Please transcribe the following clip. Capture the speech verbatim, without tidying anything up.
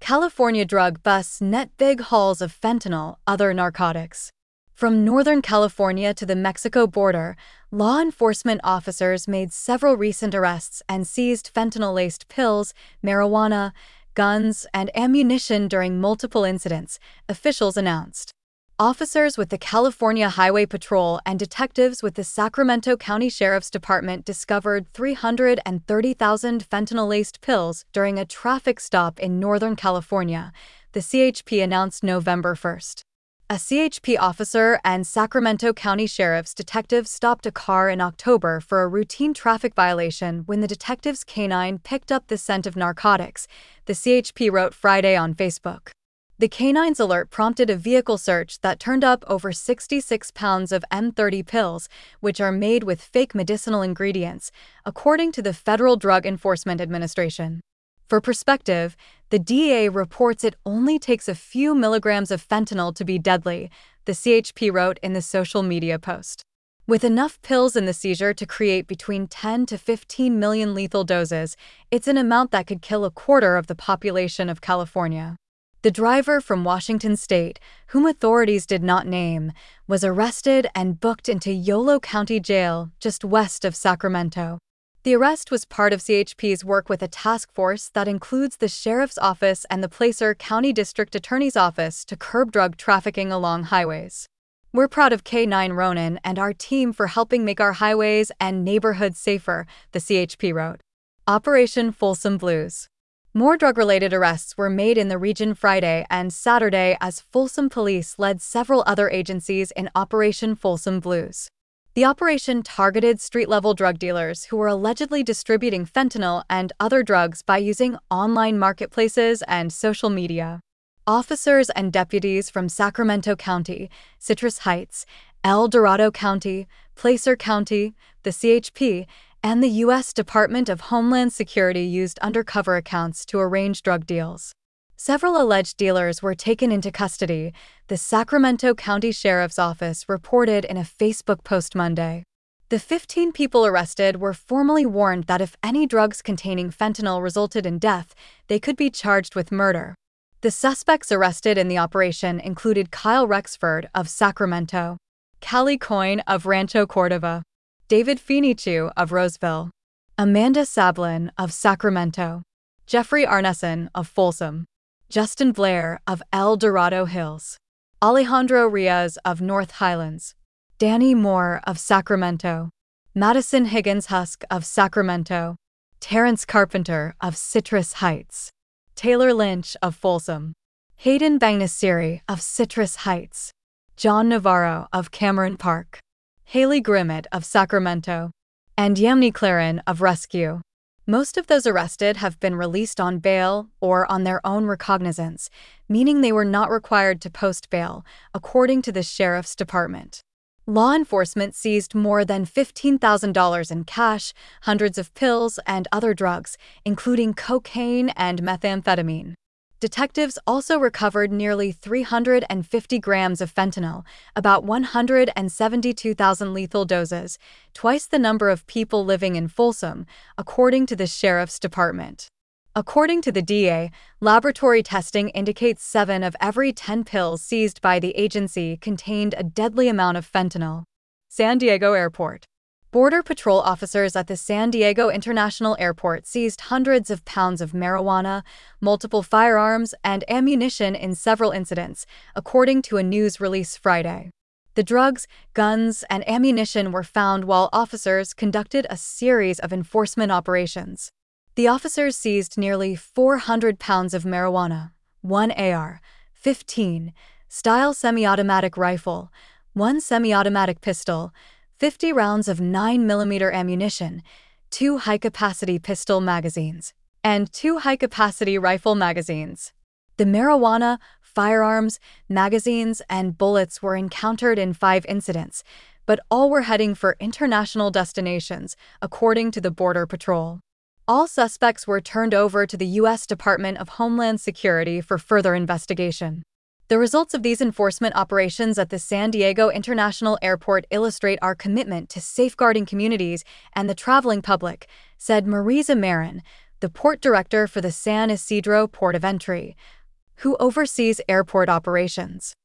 California drug busts net big hauls of fentanyl, other narcotics. From Northern California to the Mexico border, law enforcement officers made several recent arrests and seized fentanyl-laced pills, marijuana, guns, and ammunition during multiple incidents, officials announced. Officers with the California Highway Patrol and detectives with the Sacramento County Sheriff's Department discovered three hundred thirty thousand fentanyl-laced pills during a traffic stop in Northern California, the C H P announced November first. A C H P officer and Sacramento County Sheriff's detective stopped a car in October for a routine traffic violation when the detective's canine picked up the scent of narcotics, the C H P wrote Friday on Facebook. The canine's alert prompted a vehicle search that turned up over sixty-six pounds of M thirty pills, which are made with fake medicinal ingredients, according to the Federal Drug Enforcement Administration. For perspective, the D E A reports it only takes a few milligrams of fentanyl to be deadly, the C H P wrote in the social media post. With enough pills in the seizure to create between ten to fifteen million lethal doses, it's an amount that could kill a quarter of the population of California. The driver from Washington state, whom authorities did not name, was arrested and booked into Yolo County Jail, just west of Sacramento. The arrest was part of C H P's work with a task force that includes the Sheriff's Office and the Placer County District Attorney's Office to curb drug trafficking along highways. We're proud of K nine Ronin and our team for helping make our highways and neighborhoods safer, the C H P wrote. Operation Folsom Blues. More drug-related arrests were made in the region Friday and Saturday as Folsom police led several other agencies in Operation Folsom Blues. The operation targeted street-level drug dealers who were allegedly distributing fentanyl and other drugs by using online marketplaces and social media. Officers and deputies from Sacramento County, Citrus Heights, El Dorado County, Placer County, the C H P, and the U S Department of Homeland Security used undercover accounts to arrange drug deals. Several alleged dealers were taken into custody, the Sacramento County Sheriff's Office reported in a Facebook post Monday. The fifteen people arrested were formally warned that if any drugs containing fentanyl resulted in death, they could be charged with murder. The suspects arrested in the operation included Kyle Rexford of Sacramento, Callie Coyne of Rancho Cordova, David Finichu of Roseville, Amanda Sablin of Sacramento, Jeffrey Arneson of Folsom, Justin Blair of El Dorado Hills, Alejandro Riaz of North Highlands, Danny Moore of Sacramento, Madison Higgins Husk of Sacramento, Terrence Carpenter of Citrus Heights, Taylor Lynch of Folsom, Hayden Bangnasiri of Citrus Heights, John Navarro of Cameron Park, Haley Grimmett of Sacramento, and Yamni Claren of Rescue. Most of those arrested have been released on bail or on their own recognizance, meaning they were not required to post bail, according to the Sheriff's Department. Law enforcement seized more than fifteen thousand dollars in cash, hundreds of pills, and other drugs, including cocaine and methamphetamine. Detectives also recovered nearly three hundred fifty grams of fentanyl, about one hundred seventy-two thousand lethal doses, twice the number of people living in Folsom, according to the Sheriff's Department. According to the D E A, laboratory testing indicates seven of every ten pills seized by the agency contained a deadly amount of fentanyl. San Diego Airport. Border Patrol officers at the San Diego International Airport seized hundreds of pounds of marijuana, multiple firearms, and ammunition in several incidents, according to a news release Friday. The drugs, guns, and ammunition were found while officers conducted a series of enforcement operations. The officers seized nearly four hundred pounds of marijuana, one A R fifteen style semi-automatic rifle, one semi-automatic pistol, fifty rounds of nine millimeter ammunition, two high-capacity pistol magazines, and two high-capacity rifle magazines. The marijuana, firearms, magazines, and bullets were encountered in five incidents, but all were heading for international destinations, according to the Border Patrol. All suspects were turned over to the U S Department of Homeland Security for further investigation. The results of these enforcement operations at the San Diego International Airport illustrate our commitment to safeguarding communities and the traveling public, said Marisa Marin, the port director for the San Isidro Port of Entry, who oversees airport operations.